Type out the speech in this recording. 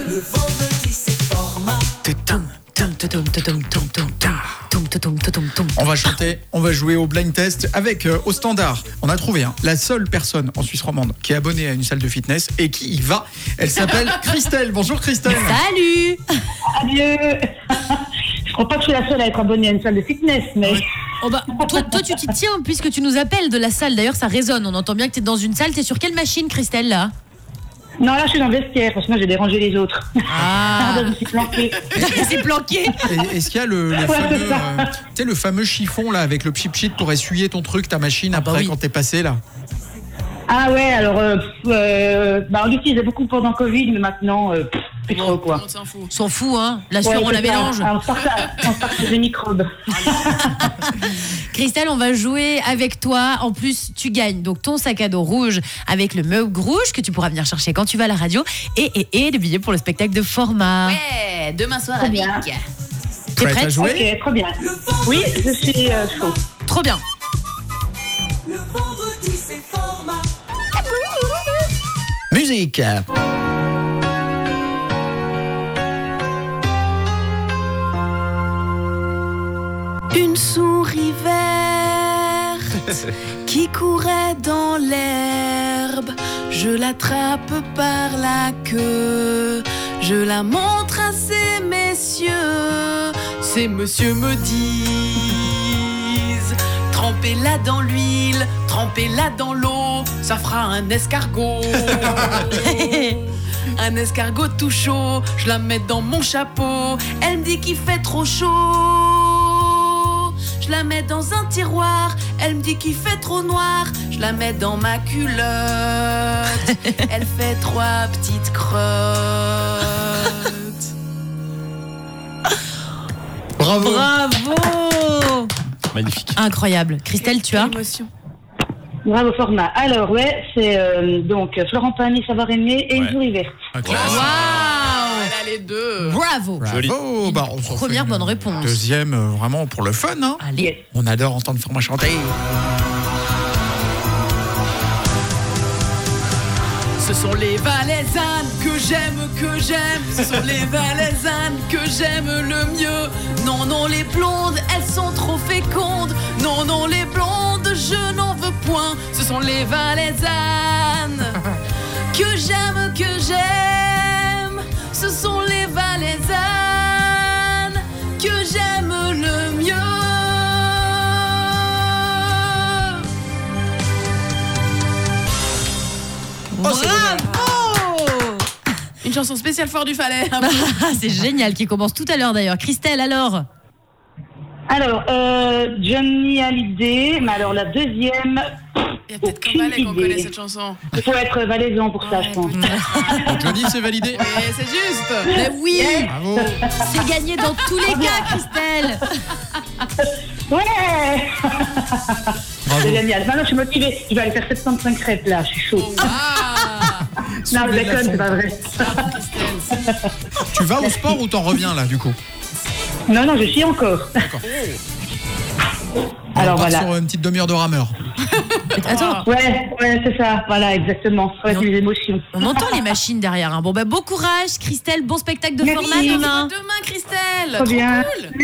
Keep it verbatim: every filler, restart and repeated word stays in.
Le vendredi c'est format. On va chanter, on va jouer au blind test avec euh, au standard. On a trouvé hein, la seule personne en Suisse romande qui est abonnée à une salle de fitness et qui y va. Elle s'appelle Christelle. Bonjour Christelle. Salut. Adieu. Je crois pas que je suis la seule à être abonnée à une salle de fitness, mais... Oh bah, toi, toi, tu t'y tiens puisque tu nous appelles de la salle. D'ailleurs, ça résonne. On entend bien que tu es dans une salle. Tu es sur quelle machine, Christelle, là? Non, là, je suis dans le vestiaire, parce que moi, j'ai dérangé les autres. Ah. Je me suis planquée. C'est planqué. Et, est-ce qu'il y a le, le, Ouais, fameux, c'est ça. euh, tu sais, le fameux chiffon là avec le pchip-chit pour essuyer ton truc, ta machine Ah bah après oui. quand t'es passé là? Ah ouais, alors, euh, euh, bah, on l'utilisait beaucoup pendant Covid, mais maintenant, euh, pff, plus trop, quoi. On s'en fout. S'en fout, hein. La sueur, Ouais, on c'est la ça. mélange. On se partage- on se partage des microbes. Christelle, on va jouer avec toi. En plus, tu gagnes donc ton sac à dos rouge avec le mug rouge que tu pourras venir chercher quand tu vas à la radio et, et, et le billet pour le spectacle de format. Ouais, demain soir Très à bien. Vic. T'es Prête à prête? jouer? Ok, trop bien. Oui, je suis euh, chaud. Trop bien. Le vendredi c'est format. Musique. Une souris verte qui courait dans l'herbe. Je l'attrape par la queue. Je la montre à ces messieurs. Ces messieurs me disent: trempez-la dans l'huile, trempez-la dans l'eau, ça fera un escargot. Un escargot tout chaud, je la mets dans mon chapeau. Elle me dit qu'il fait trop chaud. Je la mets dans un tiroir. Elle me dit qu'il fait trop noir. Je la mets dans ma culotte. Elle fait trois petites crottes. Bravo. Bravo. Magnifique. Incroyable. Christelle, tu as? Émotion. Bravo, format. Alors, ouais, c'est euh, donc Florent Pagny, Savoir aimer et Ouais. Une souris verte. Un Waouh, classique. elle a les deux. Bravo. Bravo. Bah, on s'en fait Première une bonne réponse. Deuxième, euh, vraiment pour le fun. Hein. Allez. Yes. On adore entendre Format chanter. Ce sont les Valaisannes que j'aime, que j'aime. Ce sont les Valaisannes que j'aime le mieux. Non, non, les blondes, elles sont trop fécondes. Non, non, les blondes, je n'en veux point. Ce sont les Valaisannes que j'aime, que j'aime. Ce sont les Valaisannes que j'aime le mieux. Oh, c'est Bravo. Une chanson spéciale Fort du Falais. Ah, c'est génial, qui commence tout à l'heure d'ailleurs. Christelle, alors? Alors, euh, Johnny Hallyday, mais alors la deuxième, Il y a peut-être qu'en aucune Valais qu'on idée. connaît cette chanson. Il faut être valaisan pour ça, je pense. Donc, Johnny, c'est validé. Oui, c'est juste. Mais oui, Bravo. c'est gagné dans tous les cas, Christelle. Ouais. Bravo. C'est génial. Maintenant, je suis motivée. Je vais aller faire soixante-quinze crêpes, là. Je suis chaud. Ah, Non, je Soulevez de la déconne, c'est fond. pas vrai. Tu vas au sport ou t'en reviens là du coup? Non, non, je suis encore. On Alors, part voilà. sur une petite demi-heure de rameur. Attends, Ouais, ouais, c'est ça. Voilà, exactement. Ouais, c'est les émotions. on entend les machines derrière. Hein. Bon, bah, bon courage, Christelle. Bon spectacle de Merci. format demain. demain, Christelle. Trop bien. cool.